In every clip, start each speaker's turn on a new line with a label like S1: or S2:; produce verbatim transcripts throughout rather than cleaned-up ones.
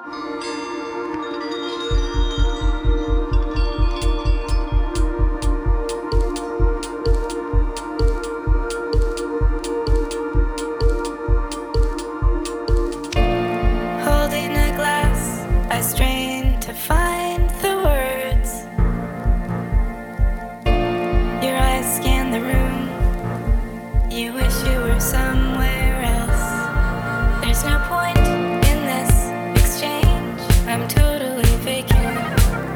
S1: Holding a glass, I strain to find the words. Your eyes scan the room. You wish you were somewhere else. There's no point in this exchange. I'm totally vacant.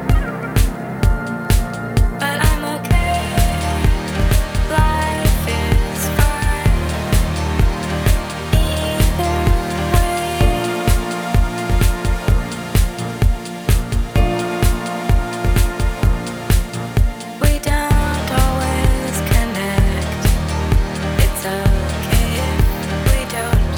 S1: But I'm okay. Life is fine. Either way. We don't always connect. It's okay if we don't.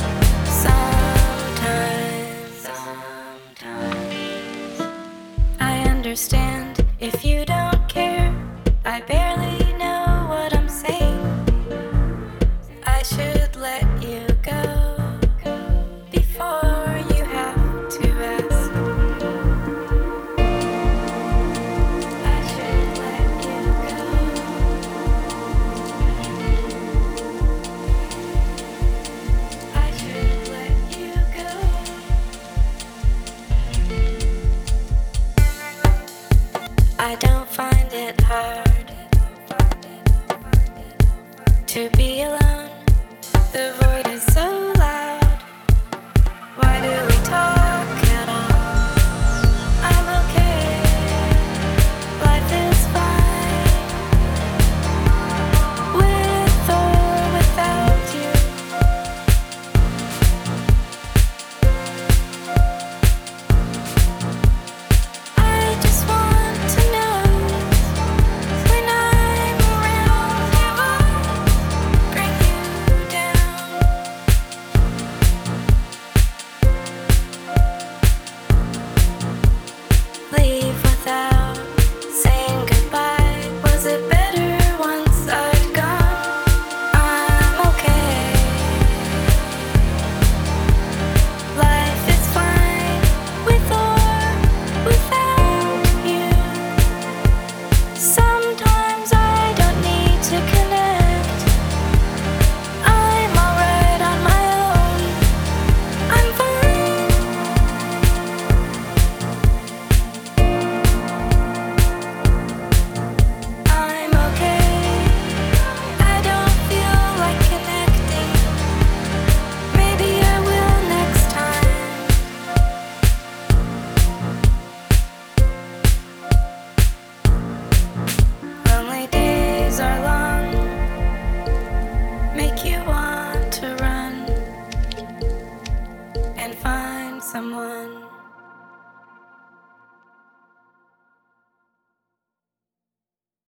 S1: Sometimes, sometimes. I understand if you don't care. I barely know what I'm saying. I should let you go before you have to ask. I should let you go. I should let you go. I don't find it hard to be alone. The void is so loud. Why do we talk at all? I'm okay. Life is fine. With or without you. I just want to know when I'm around you, I'll bring you down. Leave without saying goodbye. Was it better once I'd gone? I'm okay. Life is fine with or without you. Sometimes I don't need to connect. I'm alright on my own. I'm fine. I'm okay. I don't feel like connecting. Maybe I will next time. Lonely days are long, make you want to run and find someone.